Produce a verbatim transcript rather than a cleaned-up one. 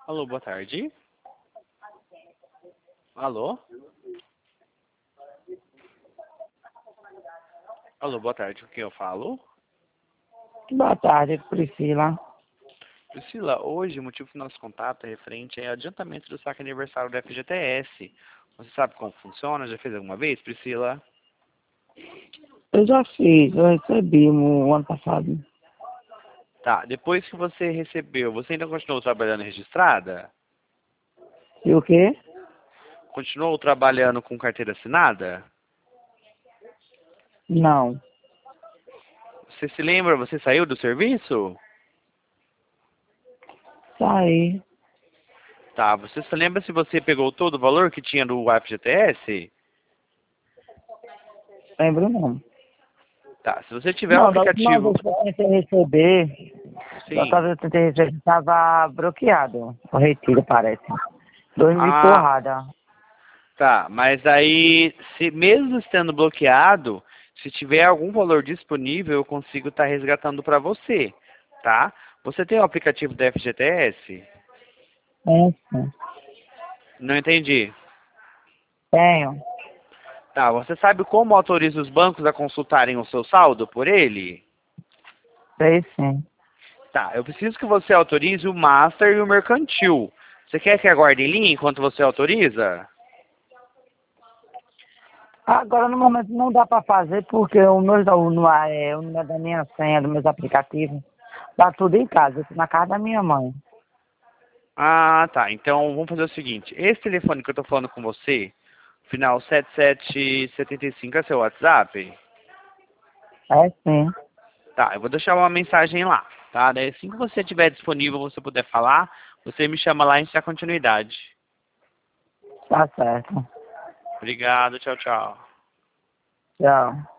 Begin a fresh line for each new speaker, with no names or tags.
Alô, boa tarde. Alô? Alô, boa tarde. Com quem eu falo?
Boa tarde, Priscila.
Priscila, hoje o motivo do nosso contato é referente ao adiantamento do saque aniversário do F G T S. Você sabe como funciona? Já fez alguma vez, Priscila?
Eu já fiz, eu recebi no ano passado.
Tá, depois que você recebeu, você ainda continuou trabalhando registrada?
E o quê?
Continuou trabalhando com carteira assinada?
Não.
Você se lembra, você saiu do serviço?
Saí.
Tá, você se lembra se você pegou todo o valor que tinha do F G T S?
Lembro não.
Tá, se você tiver o
Não, da última
aplicativo...
vez que eu tentei receber, da outra
Sim.
vez que eu tentei receber, estava bloqueado. O retiro, parece. Dois mil e
Ah,
porrada.
tá, mas aí, se mesmo estando bloqueado, se tiver algum valor disponível, eu consigo estar resgatando para você, tá? Você tem o aplicativo da F G T S?
É, sim.
Não entendi.
Tenho.
Tá, você sabe como autoriza os bancos a consultarem o seu saldo por ele?
Sei sim.
Tá, eu preciso que você autorize o Master e o Mercantil. Você quer que aguarde em linha enquanto você autoriza?
Agora, no momento, não dá para fazer, porque o meu o, no- é, o número da minha senha, dos meus aplicativos, tá tudo em casa, eu tô na casa da minha mãe.
Ah, tá. Então vamos fazer o seguinte. Esse telefone que eu tô falando com você, final sete sete sete cinco, é seu WhatsApp?
É sim.
Tá, eu vou deixar uma mensagem lá, tá? Daí assim que você estiver disponível, você puder falar, você me chama lá e a gente dá continuidade.
Tá certo.
Obrigado, tchau, tchau.
Tchau.